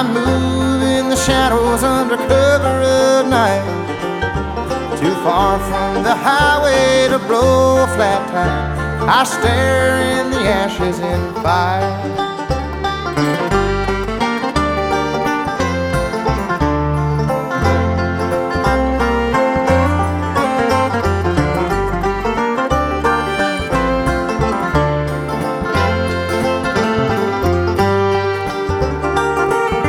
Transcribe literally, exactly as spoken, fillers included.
I move in the shadows under cover of night, too far from the highway to blow a flat tire. I stare in the ashes in fire.